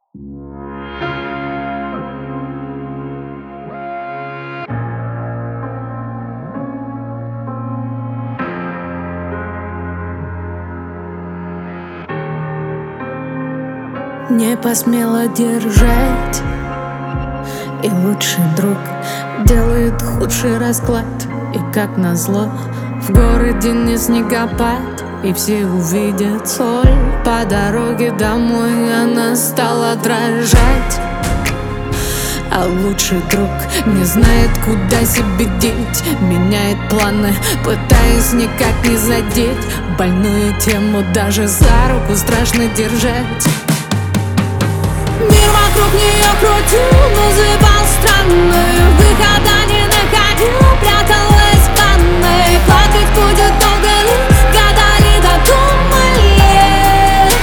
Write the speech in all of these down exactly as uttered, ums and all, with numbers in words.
Не посмела держать, и лучший друг делает худший расклад. И как назло, в городе не снегопад, и все увидят соль. По дороге домой она стала дрожать. А лучший друг не знает, куда себе деть, меняет планы, пытаясь никак не задеть. Больную тему даже за руку страшно держать. Мир вокруг нее крутил, называл странной, выхода не находила, пряталась в ванной. Плакать будет долго ли, гадали, додумали.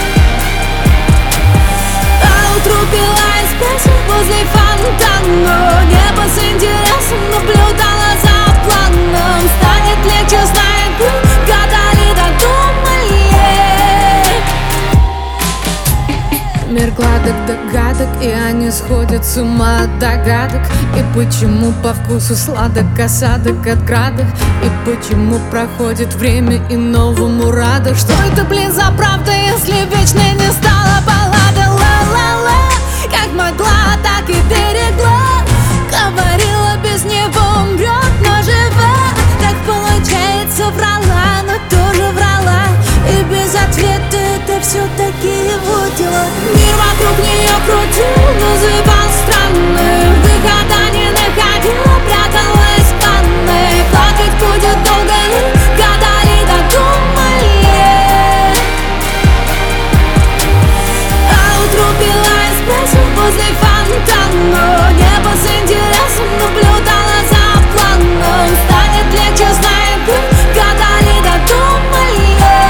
А утру пила эспрессо возле фонтана. Небо с интересом наблюдала за планом. Станет легче, знает Бог, гадали, додумали. Мир гладок догадок, и они сходят с ума от догадок. И почему по вкусу сладок осадок от градов? И почему проходит время и новому рада? Что это, блин, за правда, если вечной не стала баллада? Ла-ла-ла, как могла, так и берегла. Говорила, без него умрет, но жива. Так получается, врала, но тоже врала. И без ответа это все-таки его дела. Мир вокруг нее крутил, называл странной, выхода не находила, пряталась в ванной. Плакать будет долго ли, гадали, додумали. А утру пила эспрессо возле фонтана. Небо с интересом наблюдала за планом. Станет легче, знает Бог, гадали, додумали.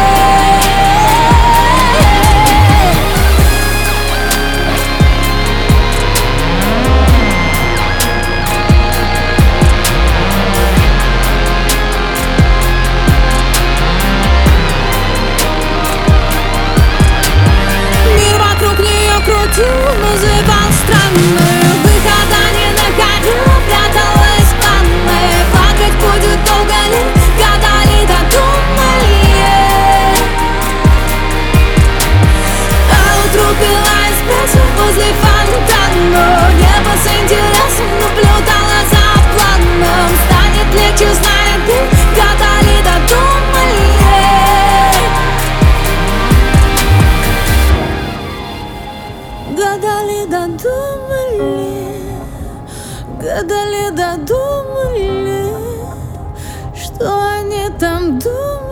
Крутил, называл странной, выхода не находила, пряталась в ванной. Плакать будет долго ли, гадали, додумали. А утру пила эспрессо возле фонтана. Небо с интересом наблюдала за планом. Станет легче, знает Бог, гадали, додумали. Гадали, додумали, гадали, додумали, что они там думали.